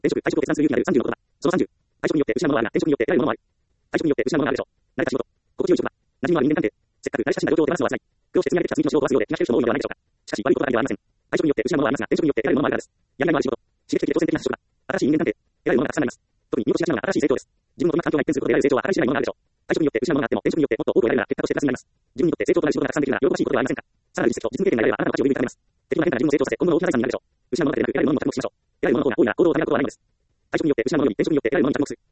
転職、退職を決断する勇気なる30のことだ。その30、退職によって失うものはあるが、転職によって得られるものもある。退職によって失うものがあるでしょう。慣れた仕事、心地よい職場、馴染みのある人間関係、せっかく慣れ親しんだ状況を手放すのは辛い。苦労して積み上げてきた積み木の仕事を壊すようで気が引ける人も多いのではないでしょうか。しかし、悪いことばかりではありません。退職によって失うものはありますが、転職によって得られるものもあるからです。やりがいのある仕事、刺激的で挑戦的な職場、新しい人間関係、得られるものがたくさんあります。特に見落としがちなのが新しい成長です。自分のどんな環境が一変することで得られる成長は計り知れないものがあるでしょう。退職によって失うものがあっても、転職によってもっと多くを得られるなら結果としてプラスになります。自分にとって成長となる仕事がたくさんできるなら喜ばしいことではありませんか。さらなる実績と実務経験が得られればあなたの価値を有意に高めます。適度な変化が自分を成長させ、今後の大きな財産になるでしょう。失うものだけでなく得られるものにも着目しましょう。得られるものの方が多いなら行動をためらうことはないのです。退職によって失うものより転職によって得られるものに着目する。